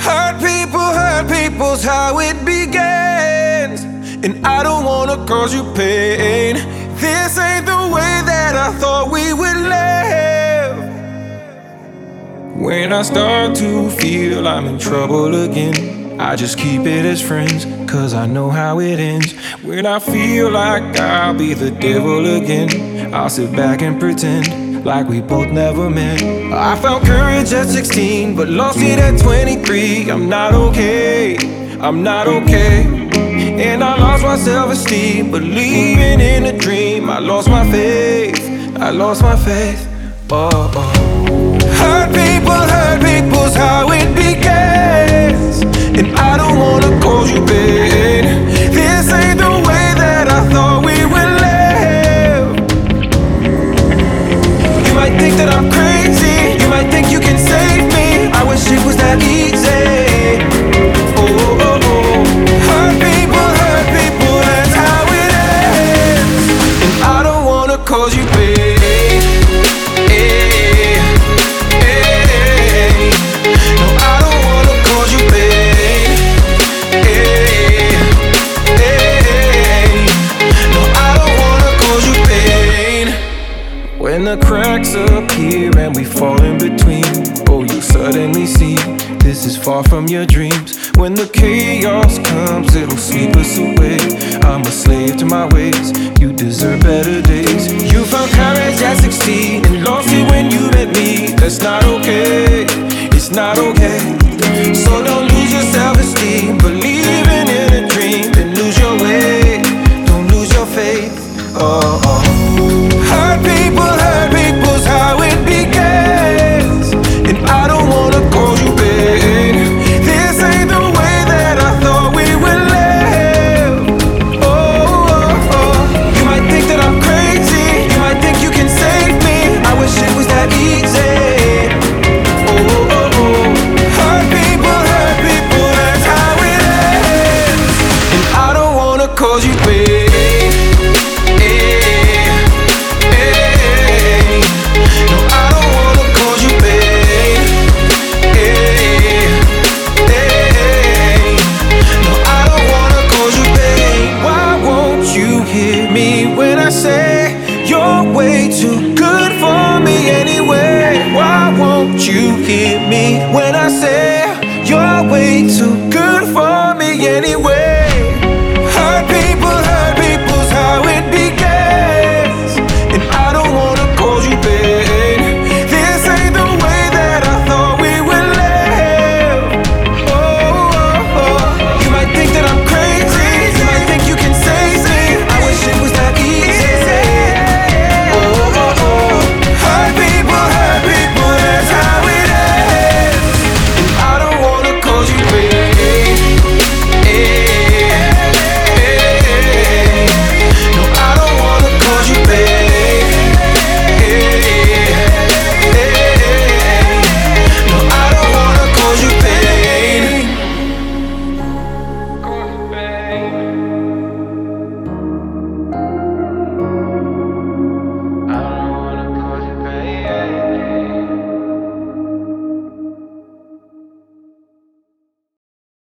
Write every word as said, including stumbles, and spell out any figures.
Hurt people, hurt people's how it begins, and I don't wanna cause you pain. This ain't the way that I thought we would live. When I start to feel I'm in trouble again, I just keep it as friends, cause I know how it ends. When I feel like I'll be the devil again, I'll sit back and pretend like we both never met. I found courage at sixteen, but lost it at twenty-three. I'm not okay, I'm not okay. And I lost my self-esteem, believing in a dream. I lost my faith, I lost my faith. Oh, oh. Hurt people, hurt people's how it begins, and I don't wanna cause you pain. This ain't the way that I thought we would live. You might think that I'm crazy, you might think you can save me. I wish it was that easy. Oh, oh, oh. Hurt people, hurt people, that's how it ends. And I don't wanna cause you pain. When the cracks appear and we fall in between, oh, you suddenly see this is far from your dreams. When the chaos comes, it'll sweep us away. I'm a slave to my ways, you deserve better days. You found courage at sixteen and lost it when you met me. That's not okay, it's not okay. So don't lose your self-esteem, believing in a dream. Then lose your way, don't lose your faith. Oh, oh. Hurt people, hurt people's how it begins, and I don't wanna cause you pain. This ain't the way that I thought we would live. Oh, oh, oh. You might think that I'm crazy, you might think you can save me. I wish it was that easy. Oh, oh, oh. Hurt people, hurt people, that's how it ends, and I don't wanna cause you pain. When I say you're way too good for me anyway, why won't you hear me when I say you're way too good for me anyway?